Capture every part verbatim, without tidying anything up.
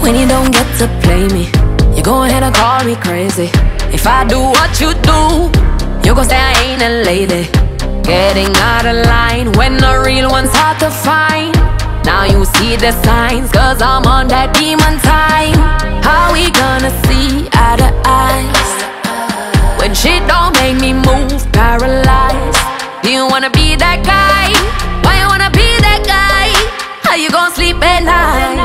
when you don't get to play me. You go ahead and call me crazy. If I do what you do, you gon' say I ain't a lady. Getting out of line when the real one's hard to find. Now you see the signs, cause I'm on that demon time. How we gonna see eye to eyes when shit don't make me move, paralyzed? Do you wanna be that guy? Why you wanna be that guy? How you gon' sleep at night?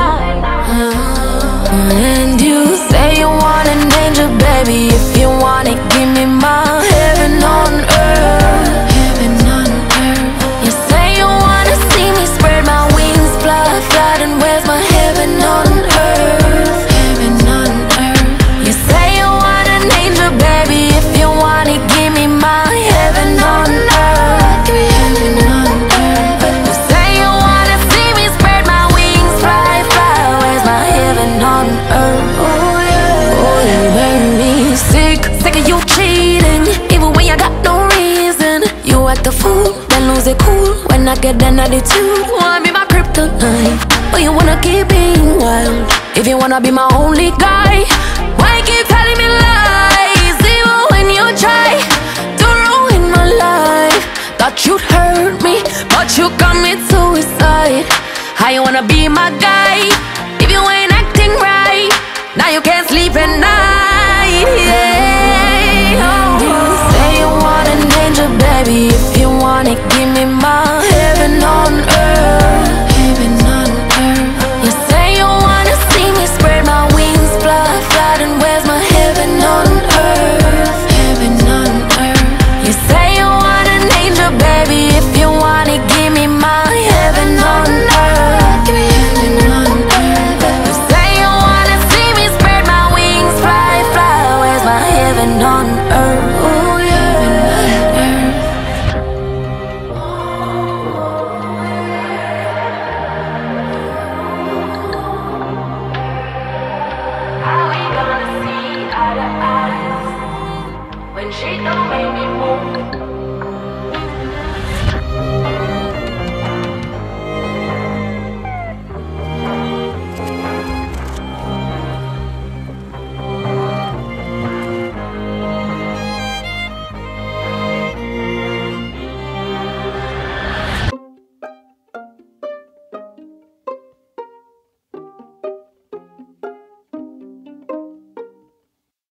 And you say you want an angel, baby. If you want it, give me my heaven on earth. Heaven on earth. You say you wanna see me spread my wings, fly, fly, and where's my heaven on earth? Heaven on earth. You say you want an angel, baby. If you want it, give me my heaven on earth. Heaven on earth. You say you wanna see me spread my wings, fly, fly, where's my heaven on earth? Oh yeah. Oh, you make me sick, sick of you cheating, even when you got no reason. You act a fool, then lose it cool when I get an attitude. Wanna be my kryptonite, but you wanna keep being wild. If you wanna be my only guy, why you keep telling me lies? Even when you try to ruin my life. Thought you'd hurt me, but you commit suicide. How you wanna be my guy if you ain't acting right? Now you can't sleep at night, yeah. Oh. You say you want an angel, baby. If you want it, give me my